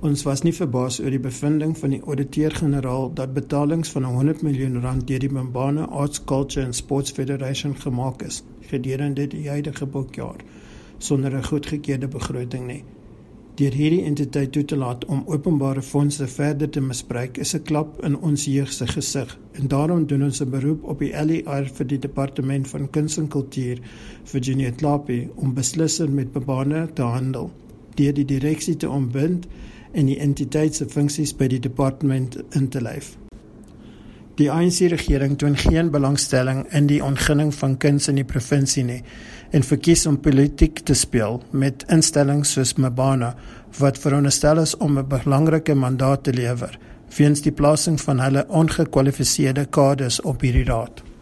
Ons was nie verbaas oor die bevinding van die ouditeur-generaal dat betalings van R100 miljoen deur die Mbana Arts, Culture and Sports Federation gemaak is, gedurende die huidige boekjaar, sonder 'n goedgekeurde begroting nie. Deur hierdie entiteit toe te laat om openbare fondse verder te misbruik is 'n klap in ons jeug se gesig, en daarom doen ons 'n beroep op die LER vir die Departement van Kuns en Kultuur, Virginia Tlhapi, om beslissend met Mbana te handel, deur die direksie te ontbind en die entiteit se funksies by die departement in te lyf. Die ANC-regering toon geen belangstelling in die ontginning van kuns in die provinsie nie en verkies om politiek te speel met instellings soos Mbana, wat veronderstel is om 'n belangrike mandaat te lewer, weens die plasing van hulle ongekwalifiseerde kaders op hierdie raad.